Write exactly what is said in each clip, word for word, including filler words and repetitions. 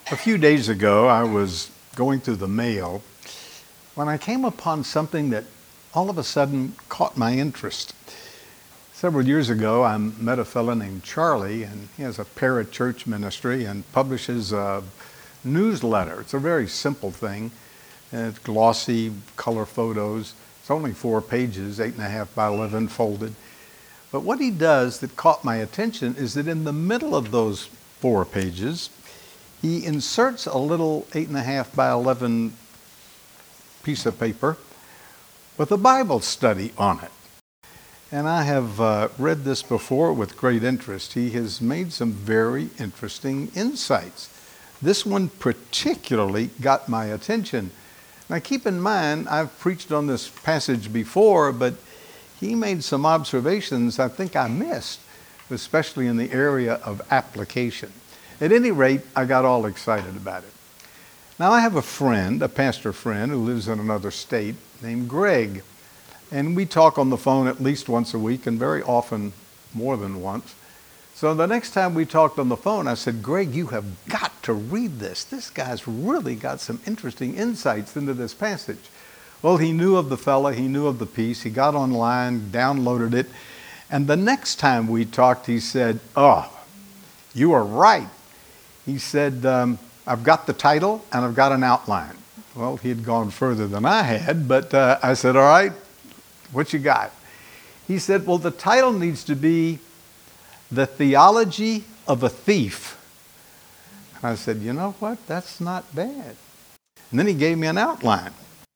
A few days ago, I was going through the mail when I came upon something that all of a sudden caught my interest. Several years ago, I met a fellow named Charlie, and he has a parachurch ministry and publishes a newsletter. It's a very simple thing. It's glossy, color photos. It's only four pages, eight and a half by eleven folded. But what he does that caught my attention is that in the middle of those four pages, he inserts a little eight and a half by eleven piece of paper with a Bible study on it. And I have uh, read this before with great interest. He has made some very interesting insights. This one particularly got my attention. Now keep in mind, I've preached on this passage before, but he made some observations I think I missed, especially in the area of application. At any rate, I got all excited about it. Now I have a friend, a pastor friend, who lives in another state named Greg. And we talk on the phone at least once a week, and very often more than once. So the next time we talked on the phone, I said, Greg, you have got to read this. This guy's really got some interesting insights into this passage. Well, he knew of the fella, he knew of the piece, he got online, downloaded it, and the next time we talked, he said, oh, you are right. He said, um, I've got the title and I've got an outline. Well, he had gone further than I had, but uh, I said, all right, what you got? He said, well, the title needs to be The Theology of a Thief. And I said, you know what? That's not bad. And then he gave me an outline.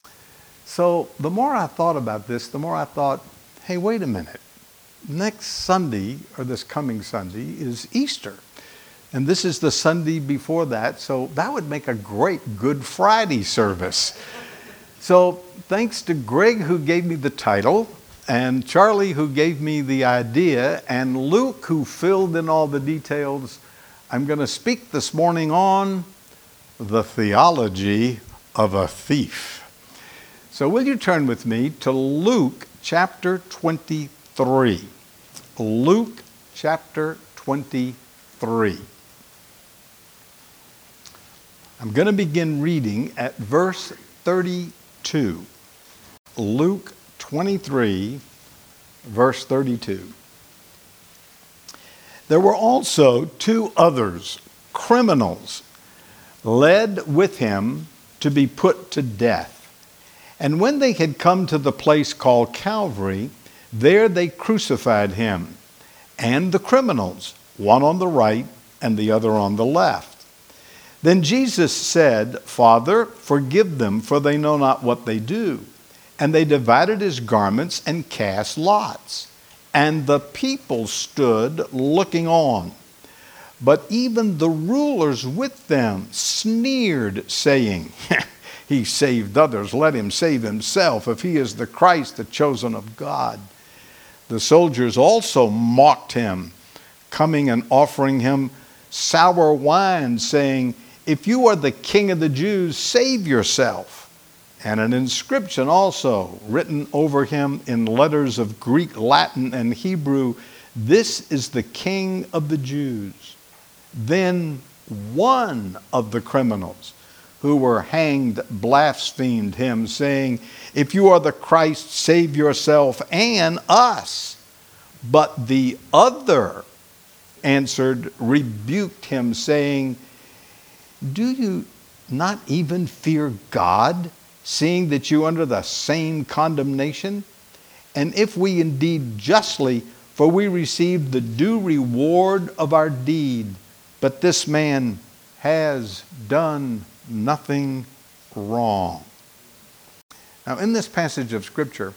So the more I thought about this, the more I thought, hey, wait a minute. Next Sunday, or this coming Sunday, is Easter. And this is the Sunday before that, so that would make a great Good Friday service. So thanks to Greg, who gave me the title, and Charlie, who gave me the idea, and Luke, who filled in all the details, I'm going to speak this morning on the theology of a thief. So will you turn with me to Luke chapter twenty-three. Luke chapter twenty-three. I'm going to begin reading at verse thirty-two. Luke twenty-three, verse thirty-two. There were also two others, criminals, led with him to be put to death. And when they had come to the place called Calvary, there they crucified him, and the criminals, one on the right and the other on the left. Then Jesus said, Father, forgive them, for they know not what they do. And they divided his garments and cast lots. And the people stood looking on. But even the rulers with them sneered, saying, He saved others, let him save himself, if he is the Christ, the chosen of God. The soldiers also mocked him, coming and offering him sour wine, saying, If you are the King of the Jews, save yourself. And an inscription also written over him in letters of Greek, Latin, and Hebrew, This is the King of the Jews. Then one of the criminals who were hanged blasphemed him, saying, If you are the Christ, save yourself and us. But the other answered, rebuked him, saying, Do you not even fear God, seeing that you are under the same condemnation? And if we indeed justly, for we received the due reward of our deed, but this man has done nothing wrong. Now, in this passage of Scripture,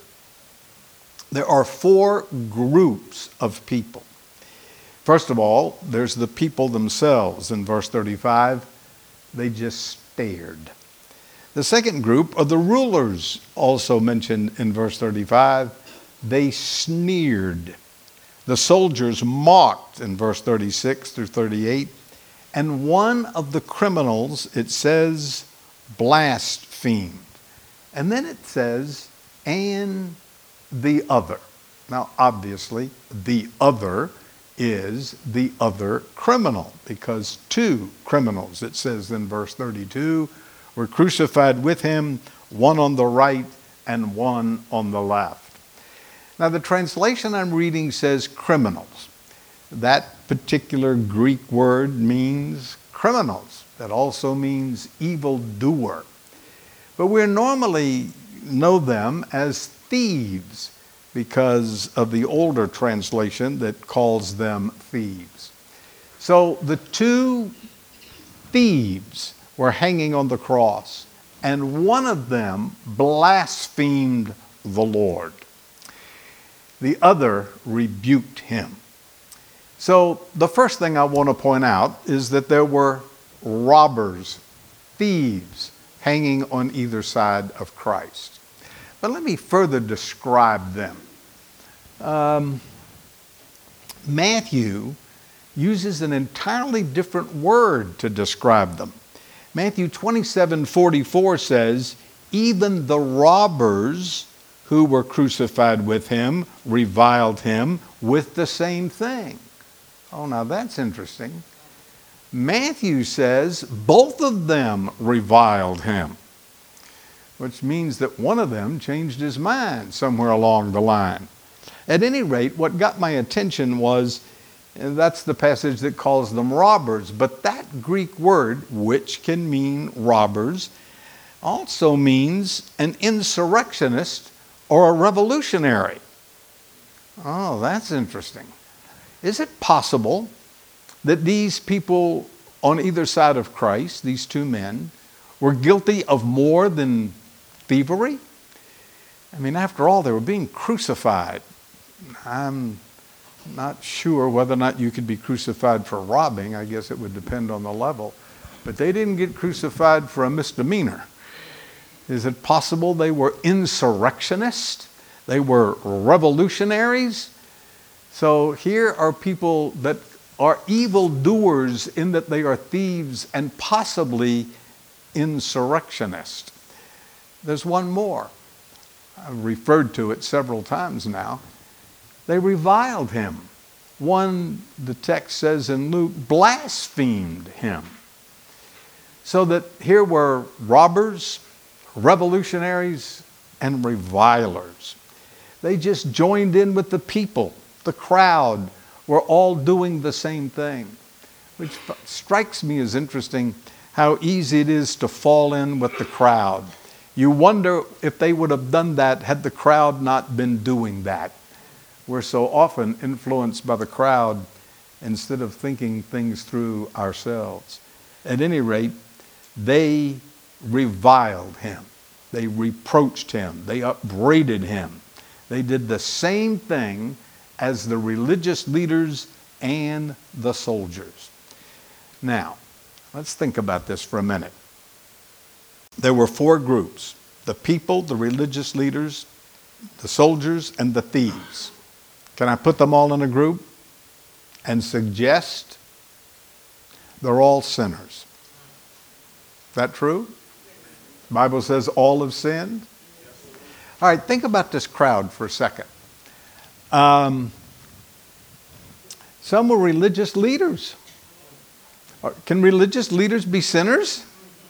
there are four groups of people. First of all, there's the people themselves. In verse thirty-five, they just stared. The second group are the rulers, also mentioned in verse thirty-five. They sneered. The soldiers mocked in verse thirty-six through thirty-eight. And one of the criminals, it says, blasphemed. And then it says, and the other. Now, obviously, the other is the other criminal, because two criminals, it says in verse thirty-two, were crucified with him, one on the right and one on the left. Now the translation I'm reading says criminals. That particular Greek word means criminals. That also means evildoer. But we normally know them as thieves because of the older translation that calls them thieves. So the two thieves were hanging on the cross, and one of them blasphemed the Lord. The other rebuked him. So the first thing I want to point out is that there were robbers, thieves, hanging on either side of Christ. But let me further describe them. Um, Matthew uses an entirely different word to describe them. Matthew twenty-seven forty-four says, even the robbers who were crucified with him reviled him with the same thing. Oh, now that's interesting. Matthew says both of them reviled him, which means that one of them changed his mind somewhere along the line. At any rate, what got my attention was, and that's the passage that calls them robbers, but that Greek word, which can mean robbers, also means an insurrectionist or a revolutionary. Oh, that's interesting. Is it possible that these people on either side of Christ, these two men, were guilty of more than thievery? I mean, after all, they were being crucified. I'm not sure whether or not you could be crucified for robbing. I guess it would depend on the level. But they didn't get crucified for a misdemeanor. Is it possible they were insurrectionists? They were revolutionaries? So here are people that are evildoers in that they are thieves and possibly insurrectionists. There's one more. I've referred to it several times now. They reviled him. One, the text says in Luke, blasphemed him. So that here were robbers, revolutionaries, and revilers. They just joined in with the people. The crowd were all doing the same thing, which strikes me as interesting how easy it is to fall in with the crowd. You wonder if they would have done that had the crowd not been doing that. We're so often influenced by the crowd instead of thinking things through ourselves. At any rate, they reviled him. They reproached him. They upbraided him. They did the same thing as the religious leaders and the soldiers. Now, let's think about this for a minute. There were four groups: the people, the religious leaders, the soldiers, and the thieves. Can I put them all in a group and suggest they're all sinners? Is that true? The Bible says all have sinned. All right, think about this crowd for a second. Um, some were religious leaders. Can religious leaders be sinners?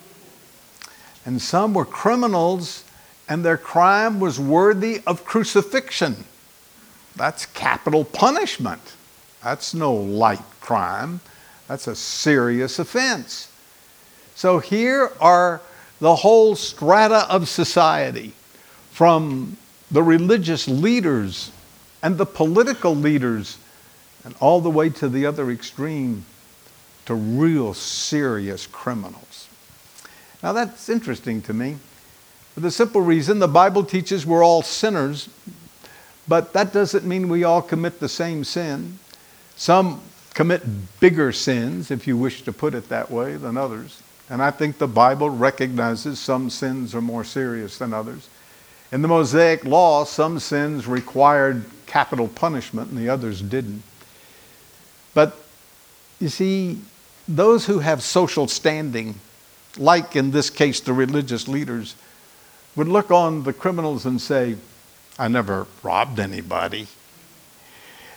And some were criminals, and their crime was worthy of crucifixion. That's capital punishment. That's no light crime. That's a serious offense. So here are the whole strata of society, from the religious leaders and the political leaders, and all the way to the other extreme, to real serious criminals. Now that's interesting to me, for the simple reason the Bible teaches we're all sinners, but that doesn't mean we all commit the same sin. Some commit bigger sins, if you wish to put it that way, than others. And I think the Bible recognizes some sins are more serious than others. In the Mosaic Law, some sins required capital punishment and the others didn't. But you see, those who have social standing, like in this case the religious leaders, would look on the criminals and say, I never robbed anybody.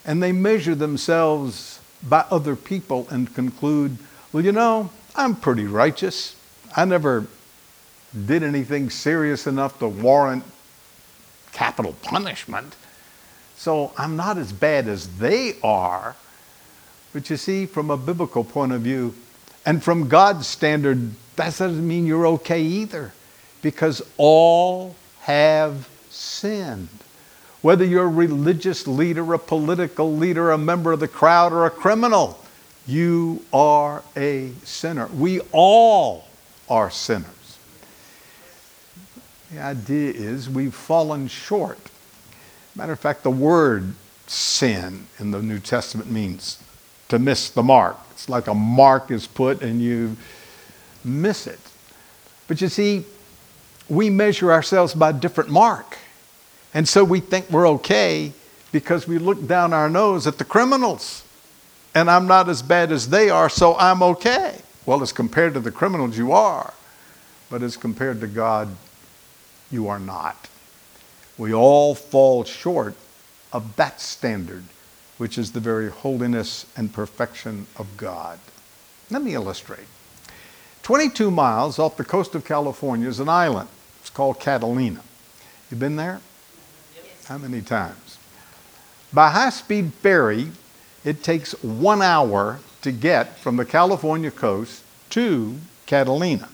and they measure themselves by other people and conclude, well, you know, I'm pretty righteous. I never did anything serious enough to warrant capital punishment, so I'm not as bad as they are. But you see, from a biblical point of view, and from God's standard, that doesn't mean you're okay either, because all have sinned. Whether you're a religious leader, a political leader, a member of the crowd, or a criminal, you are a sinner. We all are sinners. The idea is we've fallen short. Matter of fact, the word sin in the New Testament means to miss the mark. It's like a mark is put and you miss it. But you see, we measure ourselves by a different mark. And so we think we're okay because we look down our nose at the criminals. And I'm not as bad as they are, so I'm okay. Well, as compared to the criminals, you are. But as compared to God, you are not. We all fall short of that standard, which is the very holiness and perfection of God. Let me illustrate. twenty-two miles off the coast of California is an island. It's called Catalina. You been there? Yes. How many times? By high-speed ferry, it takes one hour to get from the California coast to Catalina.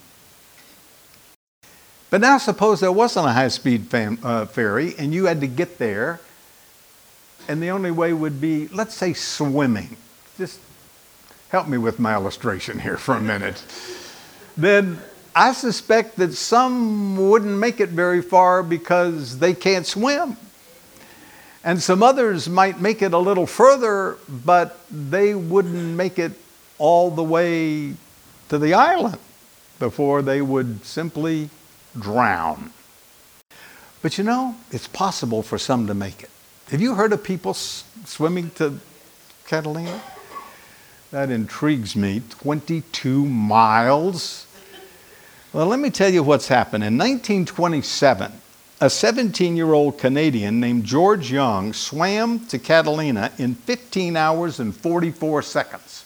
But now suppose there wasn't a high-speed fam- uh, ferry and you had to get there, and the only way would be, let's say, swimming. Just help me with my illustration here for a minute. Then I suspect that some wouldn't make it very far because they can't swim. And some others might make it a little further, but they wouldn't make it all the way to the island before they would simply drown. But you know, it's possible for some to make it. Have you heard of people s- swimming to Catalina? That intrigues me. twenty-two miles. Well, let me tell you what's happened. In nineteen twenty-seven, a seventeen-year-old Canadian named George Young swam to Catalina in fifteen hours and forty-four seconds.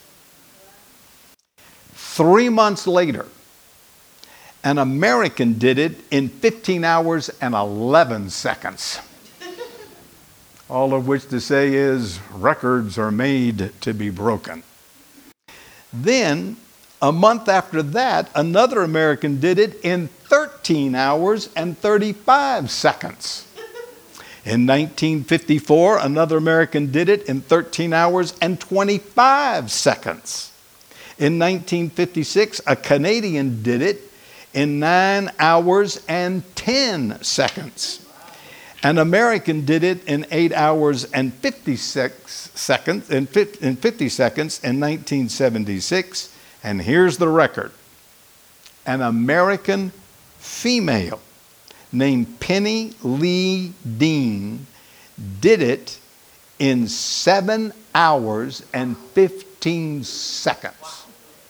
Three months later, an American did it in fifteen hours and eleven seconds. All of which to say is records are made to be broken. Then, a month after that, another American did it in thirteen hours and thirty-five seconds. In nineteen fifty-four, another American did it in thirteen hours and twenty-five seconds. In nineteen fifty-six, a Canadian did it in nine hours and ten seconds. An American did it in eight hours and fifty-six seconds, in fifty seconds in nineteen seventy-six. And here's the record. An American female named Penny Lee Dean did it in seven hours and fifteen seconds.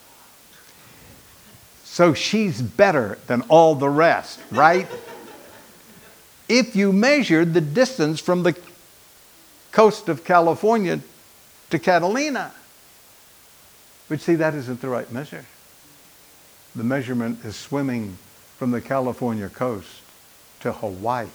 So she's better than all the rest, right? If you measured the distance from the coast of California to Catalina. But see, that isn't the right measure. The measurement is swimming from the California coast to Hawaii.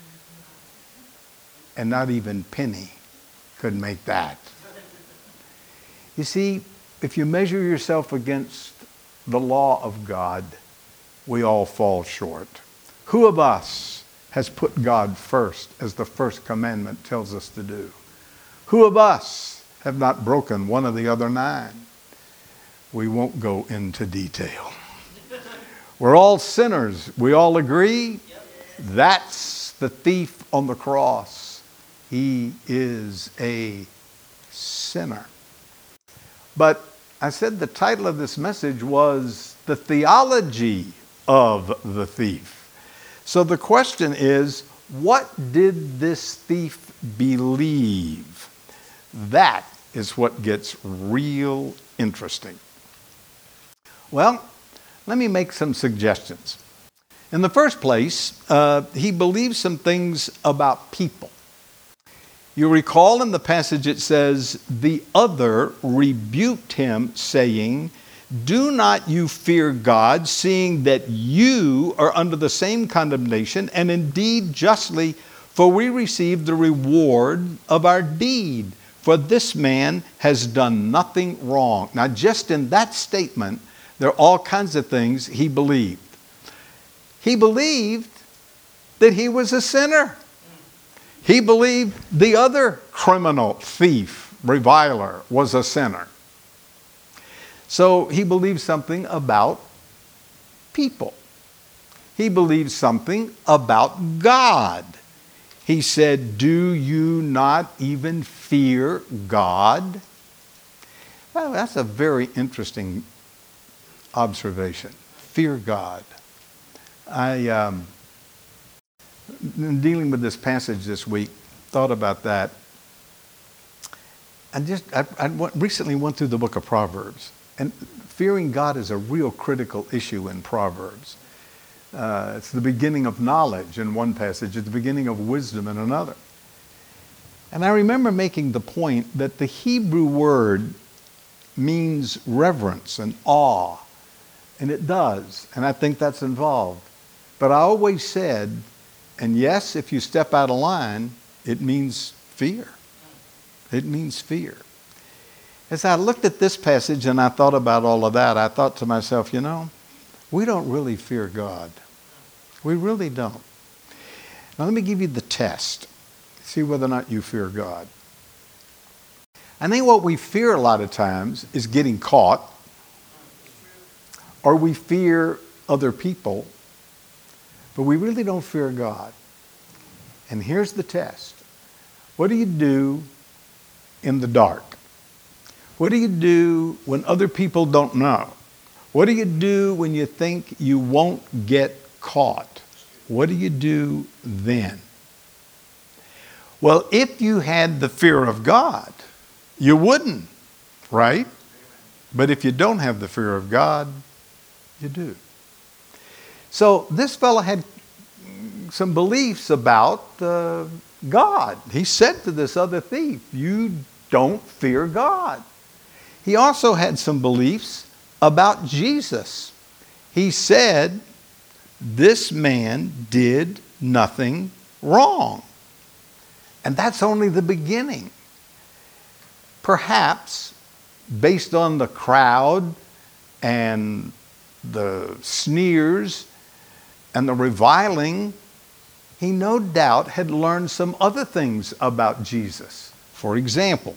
And not even Penny could make that. You see, if you measure yourself against the law of God, we all fall short. Who of us has put God first, as the first commandment tells us to do? Who of us have not broken one of the other nine? We won't go into detail. We're all sinners. We all agree? That's the thief on the cross. He is a sinner. But I said the title of this message was The Theology of the Thief. So the question is, what did this thief believe? That is what gets real interesting. Well, let me make some suggestions. In the first place, uh, he believes some things about people. You recall in the passage it says, the other rebuked him, saying, do not you fear God, seeing that you are under the same condemnation, and indeed justly, for we receive the reward of our deed. For this man has done nothing wrong. Now, just in that statement, there are all kinds of things he believed. He believed that he was a sinner. He believed the other criminal, thief, reviler was a sinner. So he believed something about people. He believed something about God. He said, do you not even fear God? Well, that's a very interesting observation. Fear God. I, um, in dealing with this passage this week, thought about that. I just, I, I recently went through the book of Proverbs. And fearing God is a real critical issue in Proverbs. Uh, it's the beginning of knowledge in one passage. It's the beginning of wisdom in another. And I remember making the point that the Hebrew word means reverence and awe. And it does. And I think that's involved. But I always said, and yes, if you step out of line, it means fear. It means fear. As I looked at this passage and I thought about all of that, I thought to myself, you know, we don't really fear God. We really don't. Now let me give you the test. See whether or not you fear God. I think what we fear a lot of times is getting caught, or we fear other people, but we really don't fear God. And here's the test. What do you do in the dark? What do you do when other people don't know? What do you do when you think you won't get caught? What do you do then? Well, if you had the fear of God, you wouldn't, right? But if you don't have the fear of God, you do. So this fellow had some beliefs about uh, God. He said to this other thief, you don't fear God. He also had some beliefs about Jesus. He said, this man did nothing wrong. And that's only the beginning. Perhaps, based on the crowd and the sneers and the reviling, he no doubt had learned some other things about Jesus. For example,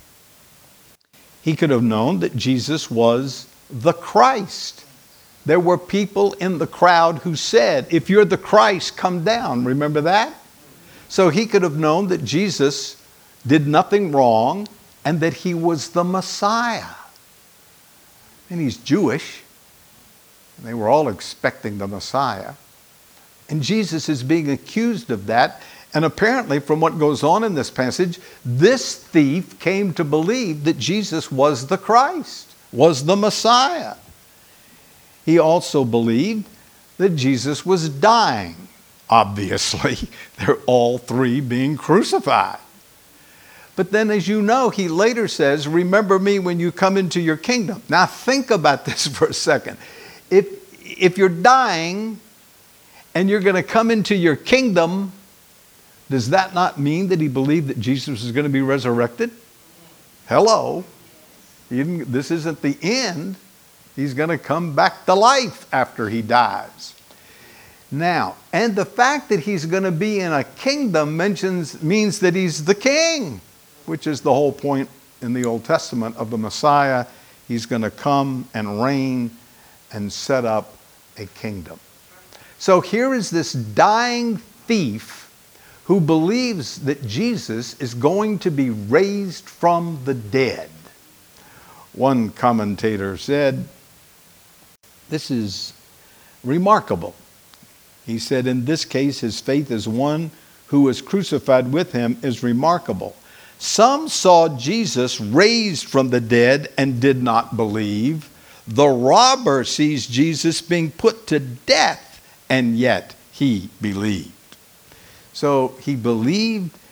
he could have known that Jesus was the Christ. There were people in the crowd who said, if you're the Christ, come down. Remember that? So he could have known that Jesus did nothing wrong and that he was the Messiah. And he's Jewish. And they were all expecting the Messiah. And Jesus is being accused of that. And apparently, from what goes on in this passage, this thief came to believe that Jesus was the Christ, was the Messiah. He also believed that Jesus was dying. Obviously, they're all three being crucified. But then, as you know, he later says, remember me when you come into your kingdom. Now, think about this for a second. If, if you're dying and you're going to come into your kingdom, does that not mean that he believed that Jesus was going to be resurrected? Hello. He didn't, this isn't the end. He's going to come back to life after he dies. Now, and the fact that he's going to be in a kingdom mentions means that he's the king, which is the whole point in the Old Testament of the Messiah. He's going to come and reign and set up a kingdom. So here is this dying thief who believes that Jesus is going to be raised from the dead. One commentator said, this is remarkable. He said, in this case, his faith as one who was crucified with him is remarkable. Some saw Jesus raised from the dead and did not believe. The robber sees Jesus being put to death, and yet he believed. So he believed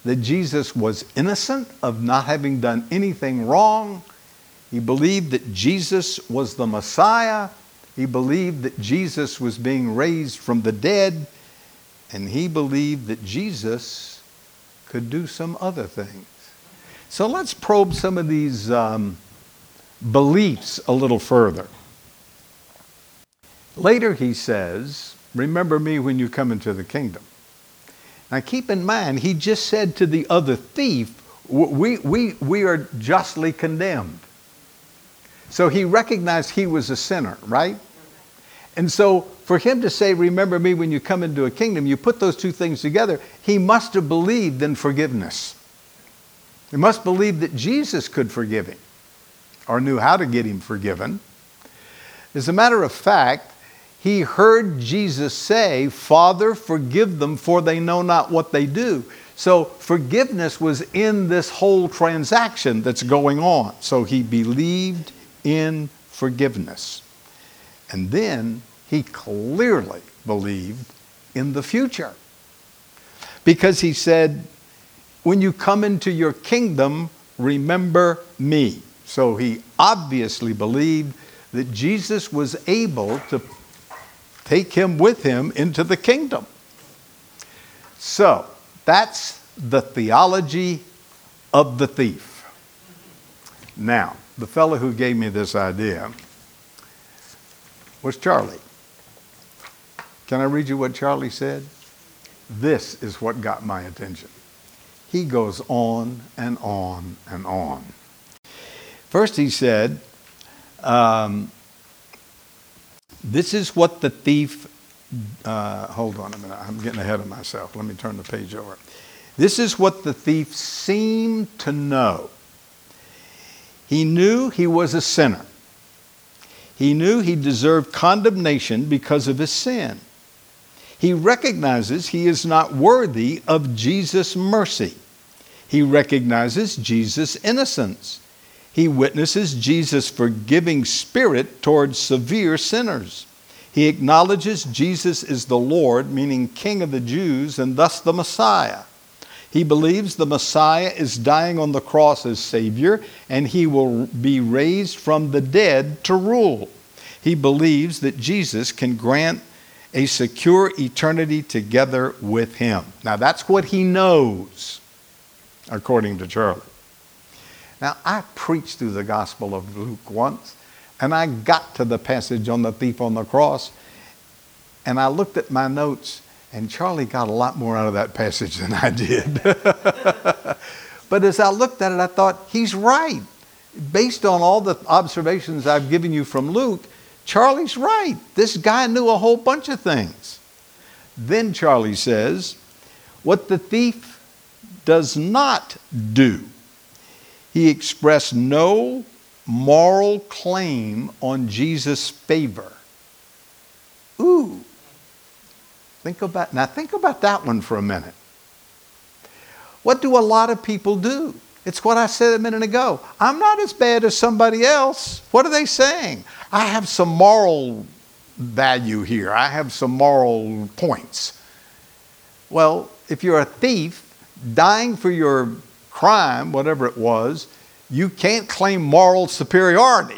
that Jesus was innocent of not having done anything wrong. He believed that Jesus was the Messiah. He believed that Jesus was being raised from the dead. And he believed that Jesus could do some other things. So let's probe some of these um, beliefs a little further. Later he says, remember me when you come into the kingdom. Now keep in mind, he just said to the other thief, we, we, we are justly condemned. So he recognized he was a sinner, right? And so for him to say, remember me when you come into a kingdom, you put those two things together, he must have believed in forgiveness. He must believe that Jesus could forgive him or knew how to get him forgiven. As a matter of fact, he heard Jesus say, Father, forgive them, for they know not what they do. So forgiveness was in this whole transaction that's going on. So he believed in forgiveness. And then he clearly believed in the future. Because he said, when you come into your kingdom, remember me. So he obviously believed that Jesus was able to take him with him into the kingdom. So that's the theology of the thief. Now, the fellow who gave me this idea was Charlie. Can I read you what Charlie said? This is what got my attention. He goes on and on and on. First he said, um, this is what the thief, uh, hold on a minute, I'm getting ahead of myself. Let me turn the page over. This is what the thief seemed to know. He knew he was a sinner. He knew he deserved condemnation because of his sin. He recognizes he is not worthy of Jesus' mercy. He recognizes Jesus' innocence. He witnesses Jesus' forgiving spirit towards severe sinners. He acknowledges Jesus is the Lord, meaning King of the Jews, and thus the Messiah. He believes the Messiah is dying on the cross as Savior, and he will be raised from the dead to rule. He believes that Jesus can grant a secure eternity together with him. Now that's what he knows, according to Charlie. Now I preached through the Gospel of Luke once, and I got to the passage on the thief on the cross, and I looked at my notes, and Charlie got a lot more out of that passage than I did. But as I looked at it, I thought, he's right. Based on all the observations I've given you from Luke, Charlie's right. This guy knew a whole bunch of things. Then Charlie says, what the thief does not do, he expressed no moral claim on Jesus' favor. Ooh. Think about, now think about that one for a minute. What do a lot of people do? It's what I said a minute ago. I'm not as bad as somebody else. What are they saying? I have some moral value here. I have some moral points. Well, if you're a thief dying for your crime, whatever it was, you can't claim moral superiority.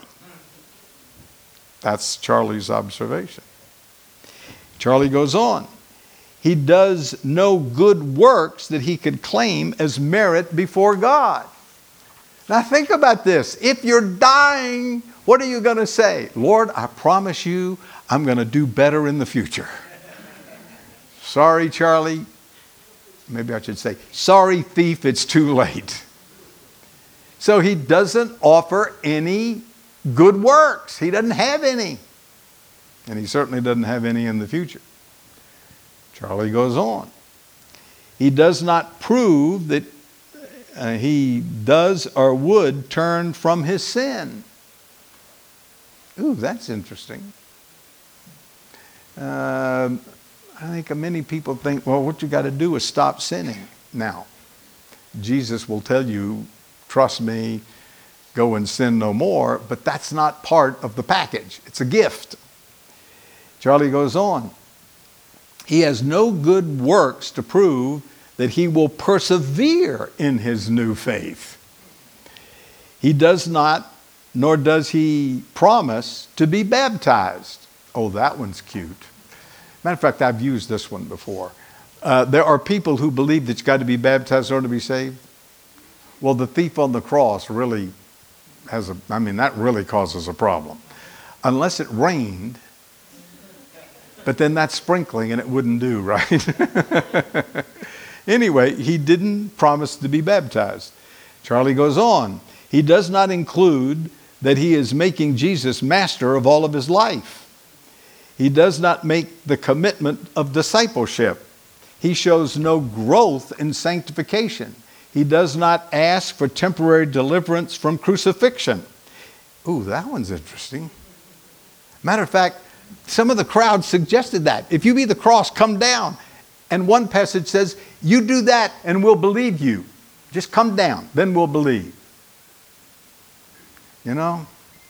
That's Charlie's observation. Charlie goes on. He does no good works that he could claim as merit before God. Now think about this. If you're dying, what are you going to say? Lord, I promise you I'm going to do better in the future. Sorry, Charlie. Maybe I should say, sorry, thief, it's too late. So he doesn't offer any good works. He doesn't have any. And he certainly doesn't have any in the future. Charlie goes on. He does not prove that uh, he does or would turn from his sin. Ooh, that's interesting. Uh, I think many people think, well, what you got to do is stop sinning. Now, Jesus will tell you, trust me, go and sin no more, but that's not part of the package. It's a gift. Charlie goes on. He has no good works to prove that he will persevere in his new faith. He does not, nor does he promise to be baptized. Oh, that one's cute. Matter of fact, I've used this one before. Uh, there are people who believe that you've got to be baptized in order to be saved. Well, the thief on the cross really has a, I mean, that really causes a problem. Unless it rained, but then that's sprinkling and it wouldn't do, right? Anyway, he didn't promise to be baptized. Charlie goes on. He does not include that he is making Jesus master of all of his life. He does not make the commitment of discipleship. He shows no growth in sanctification. He does not ask for temporary deliverance from crucifixion. Ooh, that one's interesting. Matter of fact, some of the crowd suggested that. If you be the cross, come down. And one passage says, you do that and we'll believe you. Just come down, then we'll believe. You know,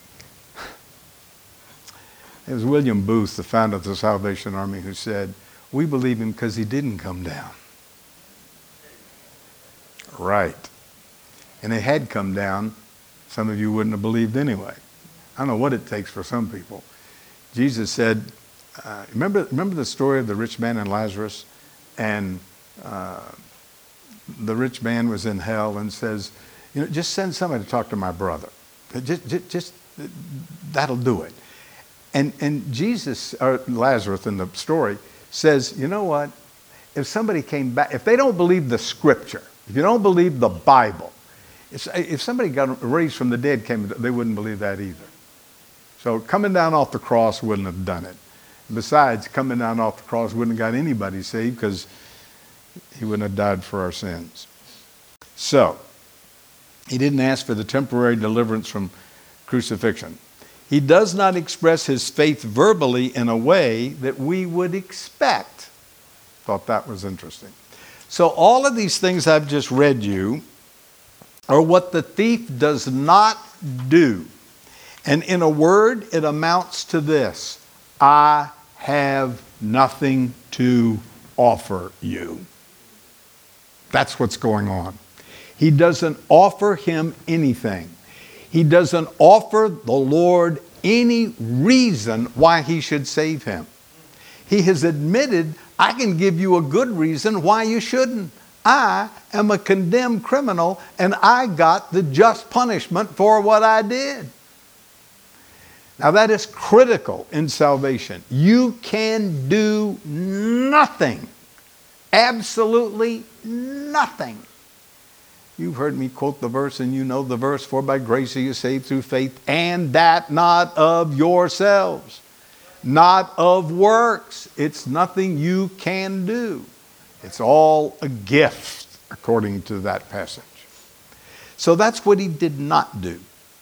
it was William Booth, the founder of the Salvation Army, who said, we believe him because he didn't come down. Right. And it had come down, some of you wouldn't have believed anyway. I don't know what it takes for some people. Jesus said, uh, remember, remember the story of the rich man and Lazarus? And uh, the rich man was in hell and says, you know, just send somebody to talk to my brother. Just, just, just that'll do it. And, and Jesus, or Lazarus in the story, says, you know what? If somebody came back, if they don't believe the scripture, if you don't believe the Bible, if, if somebody got raised from the dead, came, they wouldn't believe that either. So coming down off the cross wouldn't have done it. Besides, coming down off the cross wouldn't have got anybody saved because he wouldn't have died for our sins. So, he didn't ask for the temporary deliverance from crucifixion. He does not express his faith verbally in a way that we would expect. Thought that was interesting. So all of these things I've just read you are what the thief does not do. And in a word, it amounts to this: I have nothing to offer you. That's what's going on. He doesn't offer him anything. He doesn't offer the Lord any reason why he should save him. He has admitted, I can give you a good reason why you shouldn't. I am a condemned criminal and I got the just punishment for what I did. Now that is critical in salvation. You can do nothing. Absolutely nothing. You've heard me quote the verse and you know the verse, for by grace are you saved through faith, and that not of yourselves, not of works. It's nothing you can do. It's all a gift, according to that passage. So that's what he did not do.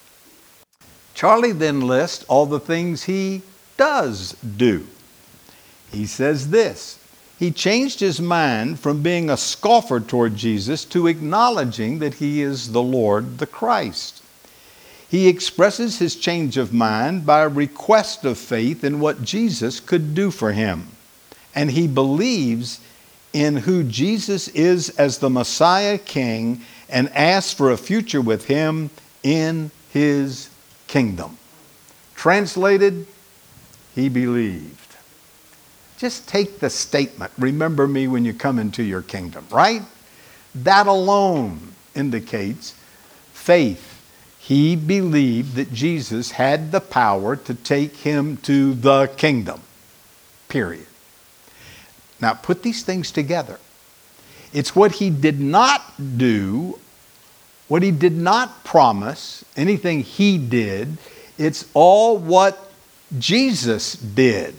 Charlie then lists all the things he does do. He says this: he changed his mind from being a scoffer toward Jesus to acknowledging that he is the Lord, the Christ. He expresses his change of mind by a request of faith in what Jesus could do for him. And he believes in who Jesus is as the Messiah King and asks for a future with him in his kingdom. Translated, he believed. Just take the statement, remember me when you come into your kingdom, right? That alone indicates faith. He believed that Jesus had the power to take him to the kingdom, period. Now put these things together. It's what he did not do, what he did not promise, anything he did. It's all what Jesus did.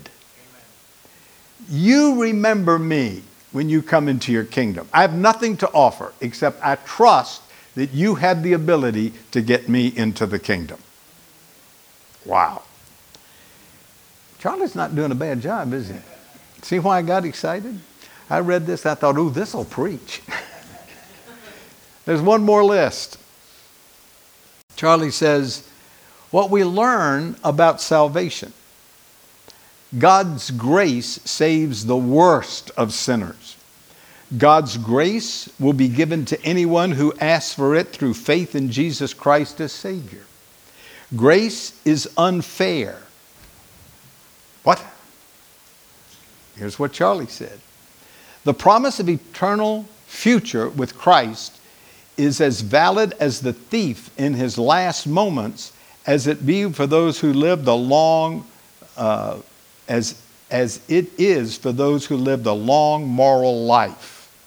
You remember me when you come into your kingdom. I have nothing to offer except I trust that you have the ability to get me into the kingdom. Wow. Charlie's not doing a bad job, is he? See why I got excited? I read this, I thought, ooh, this will preach. There's one more list. Charlie says, what we learn about salvation. God's grace saves the worst of sinners. God's grace will be given to anyone who asks for it through faith in Jesus Christ as Savior. Grace is unfair. What? Here's what Charlie said. The promise of eternal future with Christ is as valid as the thief in his last moments as it be for those who lived a long, uh, as, as it is for those who lived a long moral life.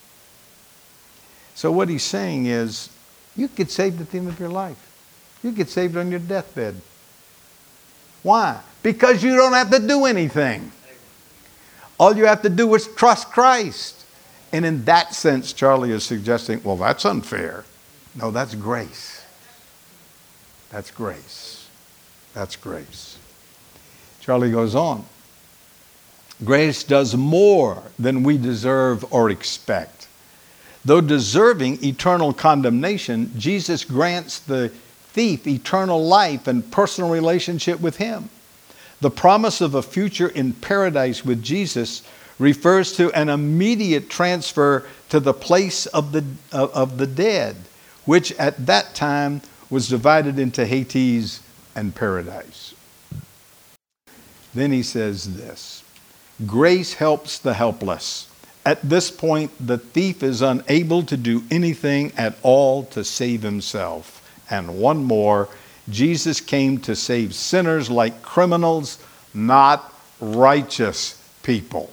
So what he's saying is, you get saved at the end of your life. You get saved on your deathbed. Why? Because you don't have to do anything. All you have to do is trust Christ. And in that sense, Charlie is suggesting, well, that's unfair. No, that's grace. That's grace. That's grace. Charlie goes on. Grace does more than we deserve or expect. Though deserving eternal condemnation, Jesus grants the thief eternal life and personal relationship with him. The promise of a future in paradise with Jesus refers to an immediate transfer to the place of the, of, of the dead, which at that time was divided into Hades and paradise. Then he says this, grace helps the helpless. At this point, the thief is unable to do anything at all to save himself. And one more, Jesus came to save sinners like criminals, not righteous people.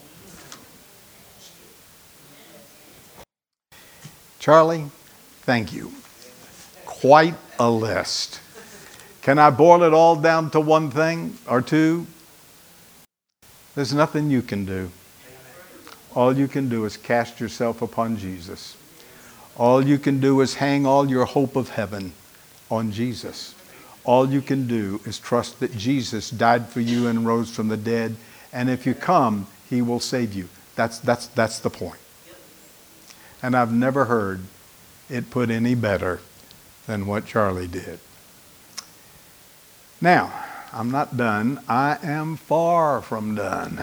Charlie, thank you. Quite a list. Can I boil it all down to one thing or two? There's nothing you can do. All you can do is cast yourself upon Jesus. All you can do is hang all your hope of heaven on Jesus. All you can do is trust that Jesus died for you and rose from the dead. And if you come, he will save you. That's, that's, that's the point. And I've never heard it put any better than what Charlie did. Now, I'm not done. I am far from done.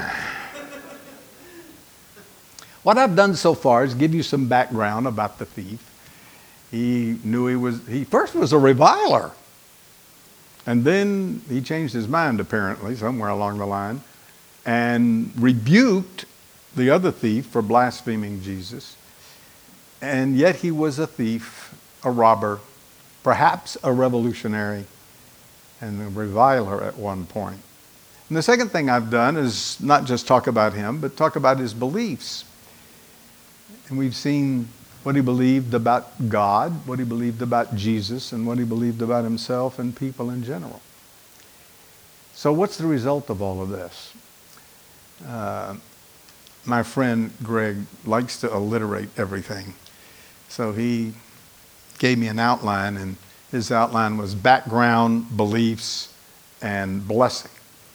What I've done so far is give you some background about the thief. He knew he was, he first was a reviler. And then he changed his mind, apparently, somewhere along the line, and rebuked the other thief for blaspheming Jesus. And yet he was a thief, a robber, perhaps a revolutionary, and a reviler at one point. And the second thing I've done is not just talk about him, but talk about his beliefs. And we've seen what he believed about God, what he believed about Jesus, and what he believed about himself and people in general. So what's the result of all of this? Uh, my friend Greg likes to alliterate everything. So he gave me an outline, and his outline was background, beliefs, and blessing.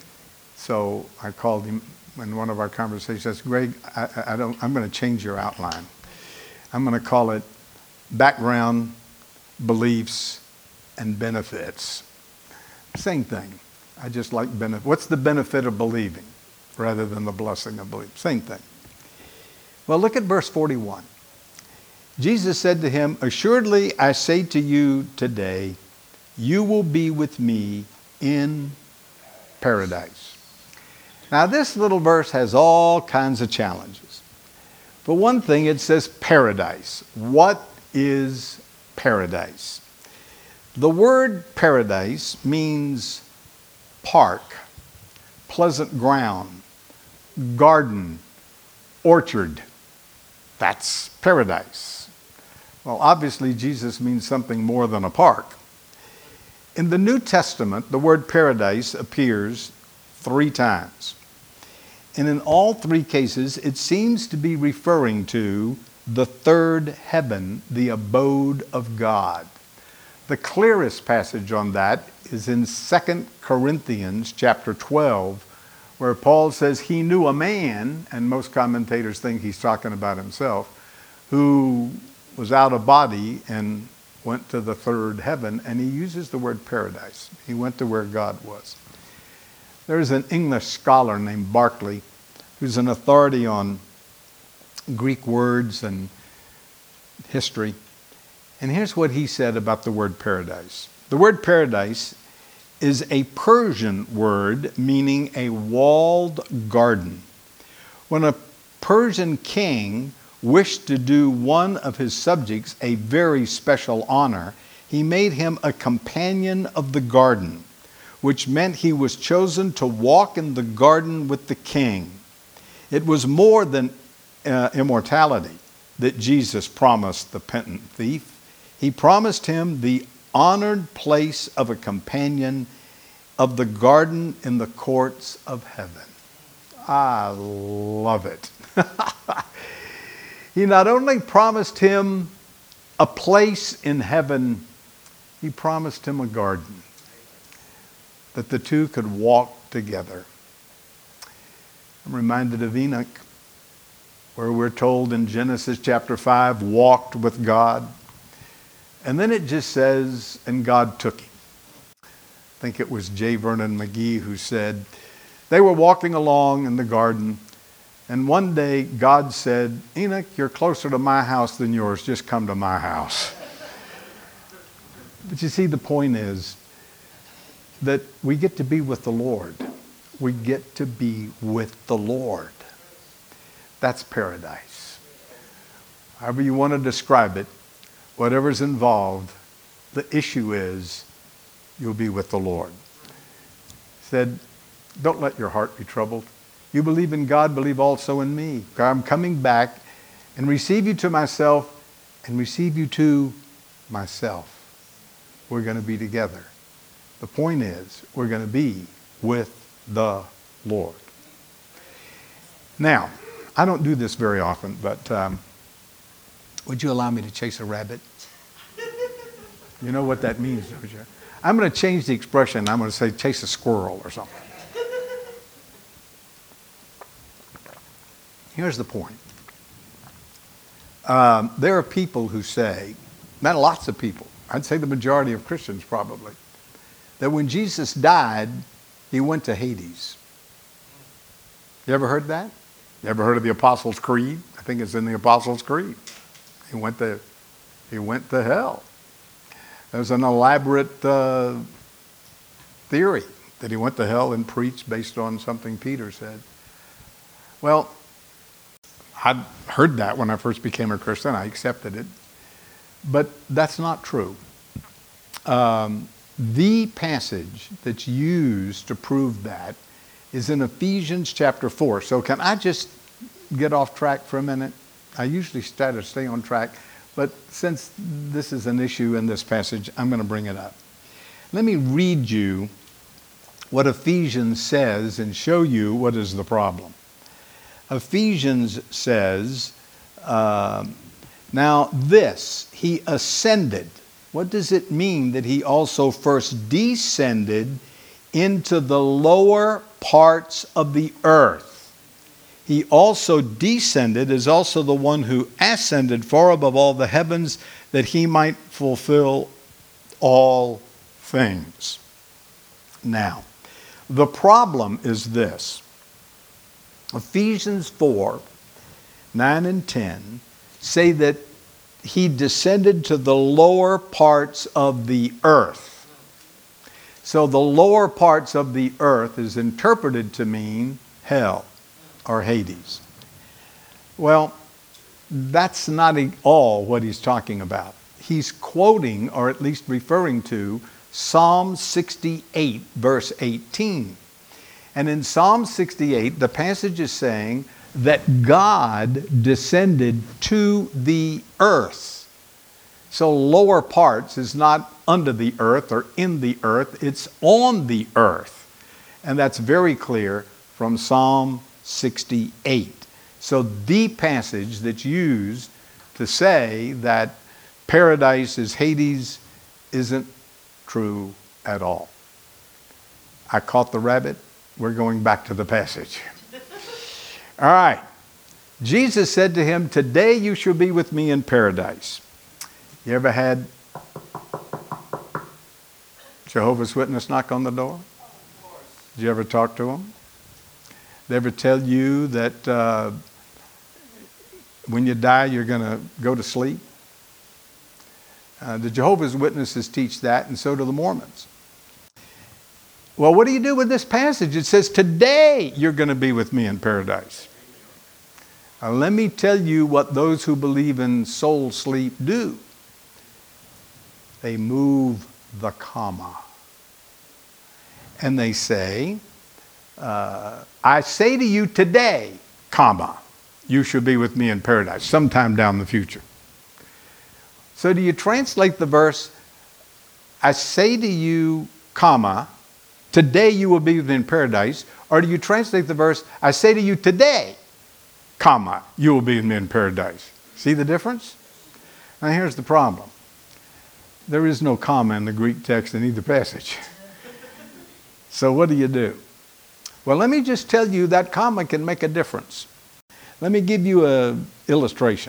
So I called him in one of our conversations. I said, Greg, I, I don't, I'm going to change your outline. I'm going to call it background, beliefs, and benefits. Same thing. I just like benefit. What's the benefit of believing rather than the blessing of belief? Same thing. Well, look at verse forty-one. Jesus said to him, assuredly I say to you today, you will be with me in paradise. Now this little verse has all kinds of challenges. For one thing, it says paradise. What is paradise? The word paradise means park, pleasant ground, garden, orchard. That's paradise. Well, obviously Jesus means something more than a park. In the New Testament, the word paradise appears three times. And in all three cases, it seems to be referring to the third heaven, the abode of God. The clearest passage on that is in Second Corinthians chapter twelve, where Paul says he knew a man, and most commentators think he's talking about himself, who was out of body and went to the third heaven, and he uses the word paradise. He went to where God was. There's an English scholar named Barclay who's an authority on Greek words and history. And here's what he said about the word paradise. The word paradise is a Persian word meaning a walled garden. When a Persian king wished to do one of his subjects a very special honor, he made him a companion of the garden, which meant he was chosen to walk in the garden with the king. It was more than uh, immortality that Jesus promised the penitent thief. He promised him the honored place of a companion of the garden in the courts of heaven. I love it. He not only promised him a place in heaven, he promised him a garden that the two could walk together. I'm reminded of Enoch, where we're told in Genesis chapter five, walked with God. And then it just says, and God took him. I think it was J. Vernon McGee who said, they were walking along in the garden, and one day God said, Enoch, you're closer to my house than yours. Just come to my house. But you see, the point is that we get to be with the Lord. We get to be with the Lord. That's paradise. However you want to describe it, whatever's involved, the issue is you'll be with the Lord. He said, don't let your heart be troubled. You believe in God, believe also in me. I'm coming back and receive you to myself and receive you to myself. We're going to be together. The point is, we're going to be with the Lord. Now, I don't do this very often, but um, would you allow me to chase a rabbit? You know what that means, don't you? I'm going to change the expression. I'm going to say chase a squirrel or something. Here's the point. Um, there are people who say, not lots of people, I'd say the majority of Christians probably, that when Jesus died, he went to Hades. You ever heard that? You ever heard of the Apostles' Creed? I think it's in the Apostles' Creed. He went to, he went to hell. There's an elaborate uh, theory that he went to hell and preached based on something Peter said. Well, I heard that when I first became a Christian. I accepted it. But that's not true. Um, the passage that's used to prove that is in Ephesians chapter four. So can I just get off track for a minute? I usually try to stay on track, but since this is an issue in this passage, I'm going to bring it up. Let me read you what Ephesians says and show you what is the problem. Ephesians says, uh, now this, he ascended. What does it mean that he also first descended into the lower parts of the earth? He also descended, is also the one who ascended far above all the heavens, that he might fulfill all things. Now, the problem is this. Ephesians four, nine and ten say that he descended to the lower parts of the earth. So the lower parts of the earth is interpreted to mean hell or Hades. Well, that's not all what he's talking about. He's quoting, or at least referring to, Psalm sixty-eight, verse eighteen. And in Psalm sixty-eight, the passage is saying that God descended to the earth. So lower parts is not under the earth or in the earth, it's on the earth. And that's very clear from Psalm sixty-eight. So the passage that's used to say that paradise is Hades isn't true at all. I caught the rabbit. We're going back to the passage. All right. Jesus said to him, today you shall be with me in paradise. You ever had Jehovah's Witness knock on the door? Did you ever talk to them? They ever tell you that uh, when you die, you're going to go to sleep. Uh, the Jehovah's Witnesses teach that, and so do the Mormons. Well, what do you do with this passage? It says, today you're going to be with me in paradise. Now, let me tell you what those who believe in soul sleep do. They move the comma. And they say, uh, I say to you today, comma, you shall be with me in paradise, sometime down the future. So do you translate the verse, I say to you, comma, today you will be with me in paradise, or do you translate the verse, I say to you today, comma, you will be with me in paradise? See the difference? Now here's the problem. There is no comma in the Greek text in either passage. So what do you do? Well, let me just tell you that comma can make a difference. Let me give you an illustration.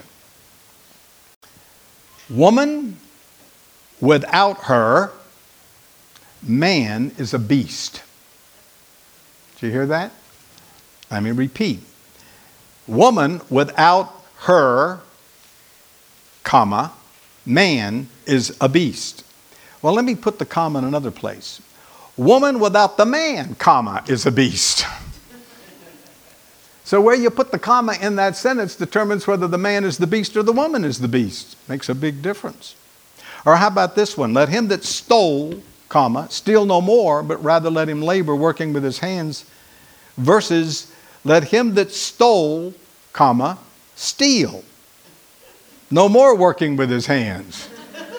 Woman without her, man is a beast. Did you hear that? Let me repeat. Woman without her, comma, man is a beast. Well, let me put the comma in another place. Woman without the man, comma, is a beast. So where you put the comma in that sentence determines whether the man is the beast or the woman is the beast. Makes a big difference. Or how about this one? Let him that stole, comma, steal no more, but rather let him labor working with his hands, versus let him that stole, comma, steal. No more working with his hands.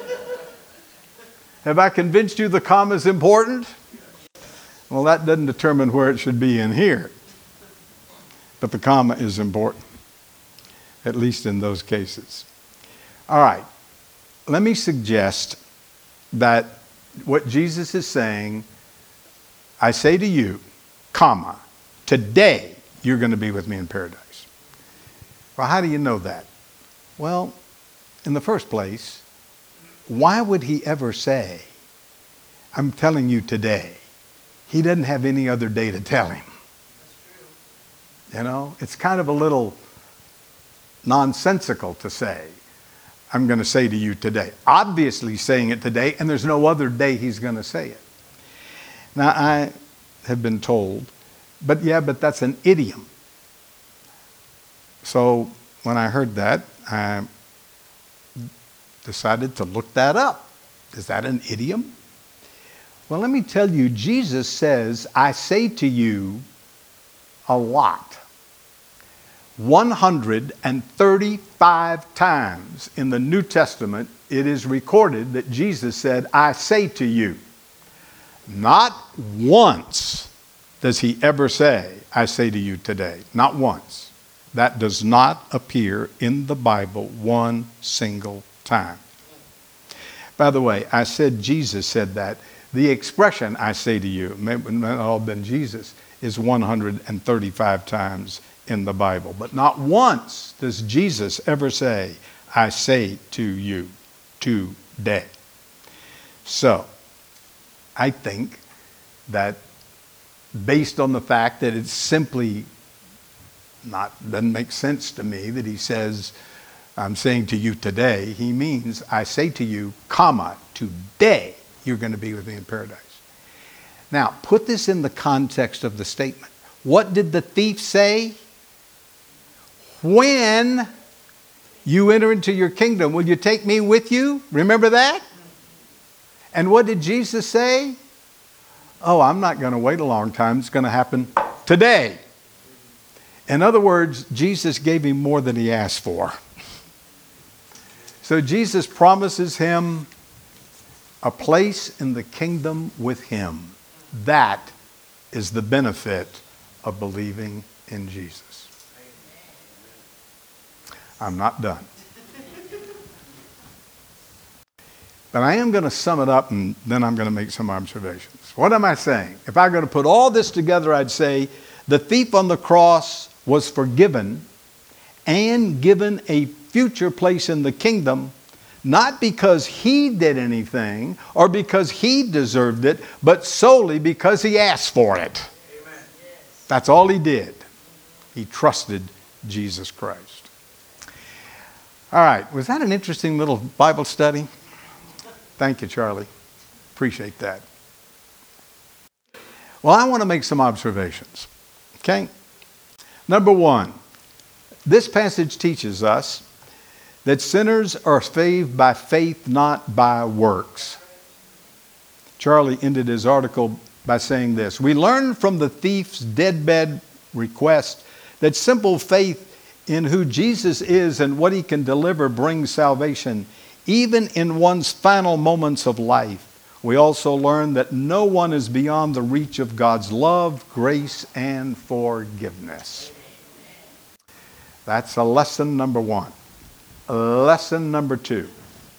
Have I convinced you the comma is important? Well, that doesn't determine where it should be in here. But the comma is important, at least in those cases. All right. Let me suggest that what Jesus is saying, I say to you, comma, today you're going to be with me in paradise. Well, how do you know that? Well, in the first place, why would he ever say, I'm telling you today? He doesn't have any other day to tell him. You know, it's kind of a little nonsensical to say, I'm going to say to you today. Obviously saying it today, and there's no other day he's going to say it. Now, I have been told, but yeah, but that's an idiom. So when I heard that, I decided to look that up. Is that an idiom? Well, let me tell you, Jesus says, I say to you a lot. one hundred thirty-five times in the New Testament, it is recorded that Jesus said, I say to you. Not once does he ever say, I say to you today. Not once. That does not appear in the Bible one single time. By the way, I said Jesus said that. The expression, I say to you, may not all been Jesus, is one hundred thirty-five times in the Bible. But not once does Jesus ever say, I say to you today. So, I think that based on the fact that it's simply not, doesn't make sense to me that he says, I'm saying to you today, he means, I say to you, comma, today you're going to be with me in paradise. Now, put this in the context of the statement. What did the thief say? When you enter into your kingdom, will you take me with you? Remember that? And what did Jesus say? Oh, I'm not going to wait a long time. It's going to happen today. In other words, Jesus gave him more than he asked for. So Jesus promises him a place in the kingdom with him. That is the benefit of believing in Jesus. I'm not done. But I am going to sum it up, and then I'm going to make some observations. What am I saying? If I'm going to put all this together, I'd say the thief on the cross was forgiven and given a future place in the kingdom, not because he did anything or because he deserved it, but solely because he asked for it. Amen. That's all he did. He trusted Jesus Christ. All right, was that an interesting little Bible study? Thank you, Charlie. Appreciate that. Well, I want to make some observations. Okay? Number one, this passage teaches us that sinners are saved by faith, not by works. Charlie ended his article by saying this: we learn from the thief's deadbed request that simple faith in who Jesus is and what he can deliver brings salvation, even in one's final moments of life. We also learn that no one is beyond the reach of God's love, grace, and forgiveness. That's a lesson number one. Lesson number two.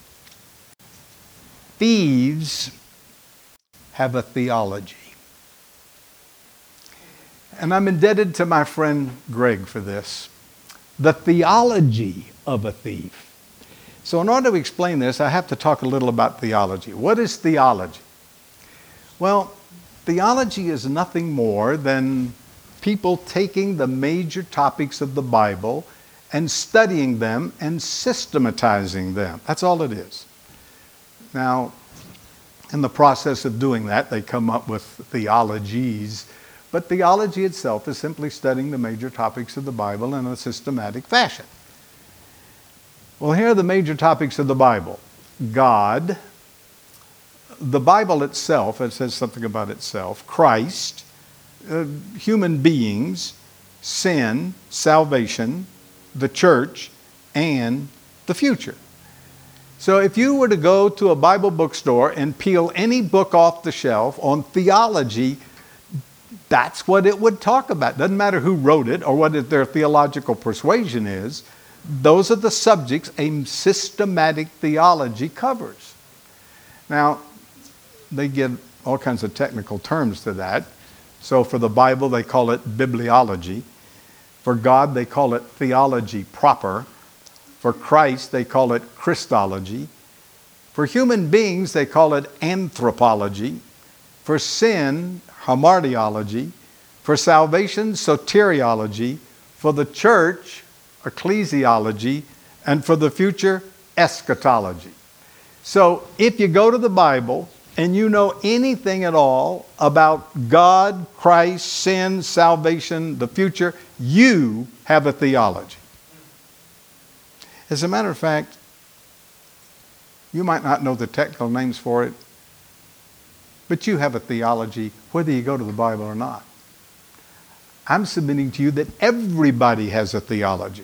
Thieves have a theology. And I'm indebted to my friend Greg for this. The theology of a thief. So in order to explain this, I have to talk a little about theology. What is theology? Well, theology is nothing more than people taking the major topics of the Bible and studying them and systematizing them. That's all it is. Now, in the process of doing that, they come up with theologies. But theology itself is simply studying the major topics of the Bible in a systematic fashion. Well, here are the major topics of the Bible. God, the Bible itself, it says something about itself, Christ, uh, human beings, sin, salvation, the church, and the future. So if you were to go to a Bible bookstore and peel any book off the shelf on theology, that's what it would talk about. Doesn't matter who wrote it or what their theological persuasion is. Those are the subjects a systematic theology covers. Now, they give all kinds of technical terms to that. So for the Bible, they call it bibliology. For God, they call it theology proper. For Christ, they call it Christology. For human beings, they call it anthropology. For sin, hamartiology. For salvation, soteriology. For the church, ecclesiology. And for the future, eschatology. So if you go to the Bible and you know anything at all about God, Christ, sin, salvation, the future, you have a theology. As a matter of fact, you might not know the technical names for it, but you have a theology whether you go to the Bible or not. I'm submitting to you that everybody has a theology.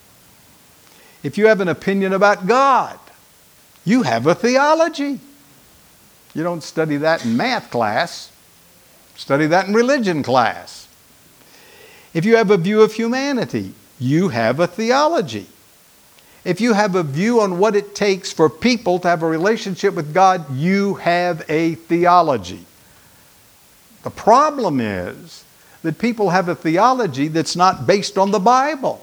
If you have an opinion about God, you have a theology. You don't study that in math class. Study that in religion class. If you have a view of humanity, you have a theology. If you have a view on what it takes for people to have a relationship with God, you have a theology. The problem is that people have a theology that's not based on the Bible.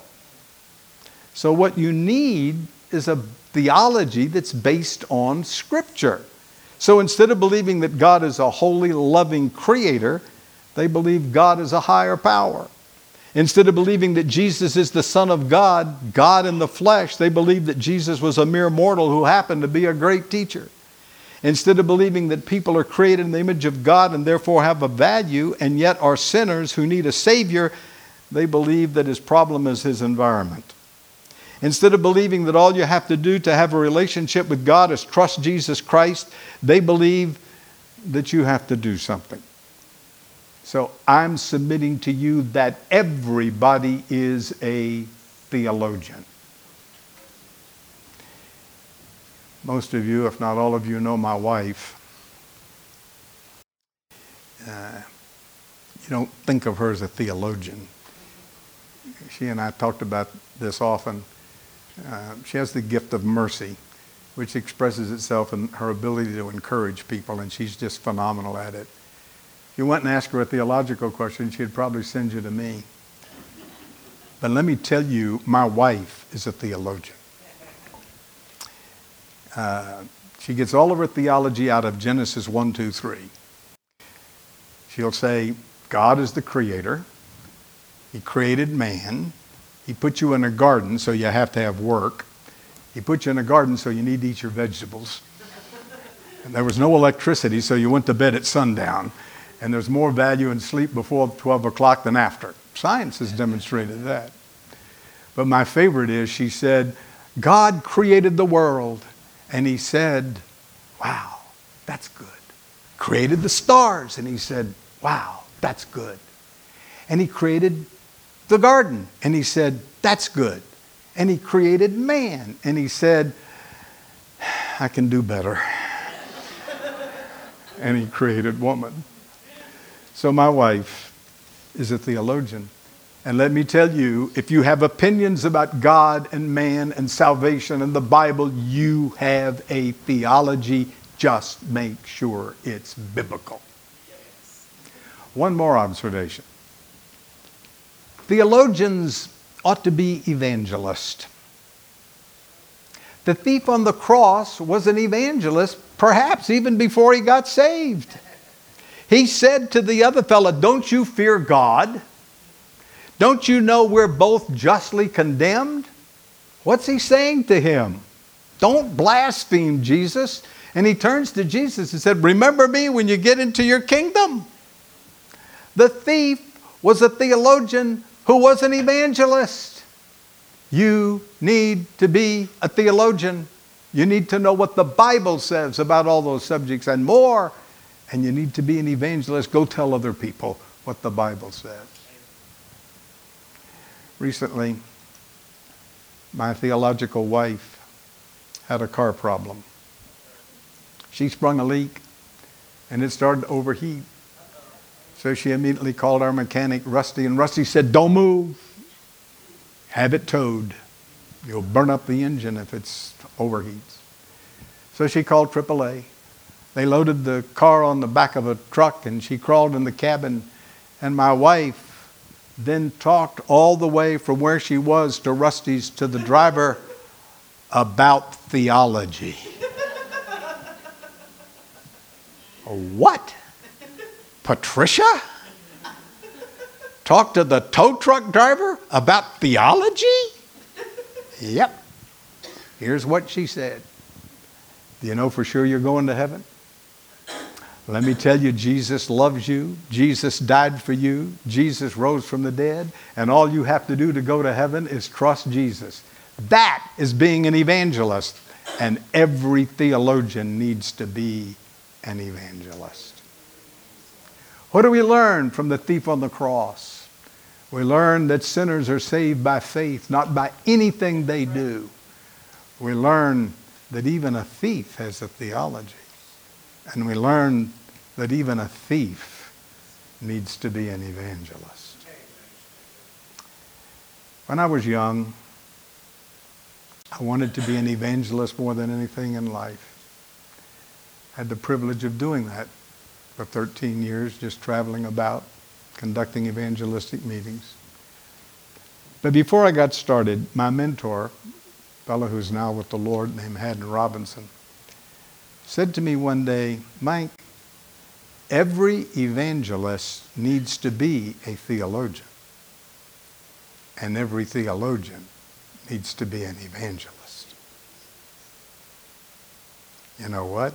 So what you need is a theology that's based on Scripture. So instead of believing that God is a holy, loving creator, they believe God is a higher power. Instead of believing that Jesus is the Son of God, God in the flesh, they believe that Jesus was a mere mortal who happened to be a great teacher. Instead of believing that people are created in the image of God and therefore have a value and yet are sinners who need a Savior, they believe that his problem is his environment. Instead of believing that all you have to do to have a relationship with God is trust Jesus Christ, they believe that you have to do something. So I'm submitting to you that everybody is a theologian. Most of you, if not all of you, know my wife. Uh, you don't think of her as a theologian. She and I talked about this often. Uh, she has the gift of mercy, which expresses itself in her ability to encourage people, and she's just phenomenal at it. If you went and asked her a theological question, she'd probably send you to me. But let me tell you, my wife is a theologian. Uh, she gets all of her theology out of Genesis one, two, three. She'll say, God is the creator. He created man. He put you in a garden, so you have to have work. He put you in a garden, so you need to eat your vegetables. And there was no electricity, so you went to bed at sundown. And there's more value in sleep before twelve o'clock than after. Science has demonstrated that. But my favorite is, she said, God created the world. And he said, wow, that's good. Created the stars. And he said, wow, that's good. And he created the garden. And he said, that's good. And he created man. And he said, I can do better. And he created woman. So my wife is a theologian. And let me tell you, if you have opinions about God and man and salvation and the Bible, you have a theology. Just make sure it's biblical. One more observation. Theologians ought to be evangelists. The thief on the cross was an evangelist, perhaps even before he got saved. He said to the other fella, don't you fear God? Don't you know we're both justly condemned? What's he saying to him? Don't blaspheme Jesus. And he turns to Jesus and said, remember me when you get into your kingdom. The thief was a theologian who was an evangelist. You need to be a theologian. You need to know what the Bible says about all those subjects and more. And you need to be an evangelist. Go tell other people what the Bible says. Recently, my theological wife had a car problem. She sprung a leak and it started to overheat. So she immediately called our mechanic, Rusty, and Rusty said, don't move. Have it towed. You'll burn up the engine if it overheats. So she called triple A. They loaded the car on the back of a truck and she crawled in the cabin. And my wife then talked all the way from where she was to Rusty's to the driver about theology. What? Patricia? Talk to the tow truck driver about theology? Yep. Here's what she said. Do you know for sure you're going to heaven? Let me tell you, Jesus loves you. Jesus died for you. Jesus rose from the dead. And all you have to do to go to heaven is trust Jesus. That is being an evangelist. And every theologian needs to be an evangelist. What do we learn from the thief on the cross? We learn that sinners are saved by faith, not by anything they do. We learn that even a thief has a theology. And we learn that even a thief needs to be an evangelist. When I was young, I wanted to be an evangelist more than anything in life. I had the privilege of doing that for thirteen years, just traveling about, conducting evangelistic meetings. But before I got started, my mentor, a fellow who's now with the Lord named Haddon Robinson, said to me one day, Mike, every evangelist needs to be a theologian. And every theologian needs to be an evangelist. You know what?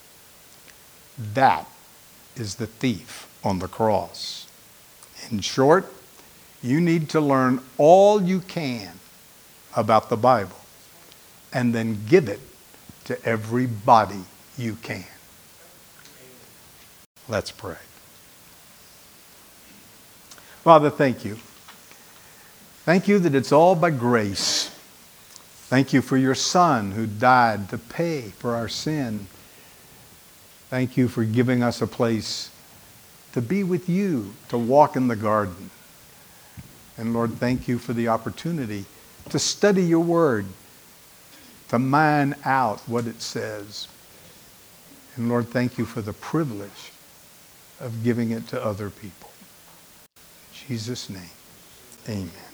That is the thief on the cross. In short, you need to learn all you can about the Bible and then give it to everybody you can. Let's pray. Father, thank you. Thank you that it's all by grace. Thank you for your Son who died to pay for our sin. Thank you for giving us a place to be with you, to walk in the garden. And Lord, thank you for the opportunity to study your word, to mine out what it says. And Lord, thank you for the privilege of giving it to other people. In Jesus' name, amen.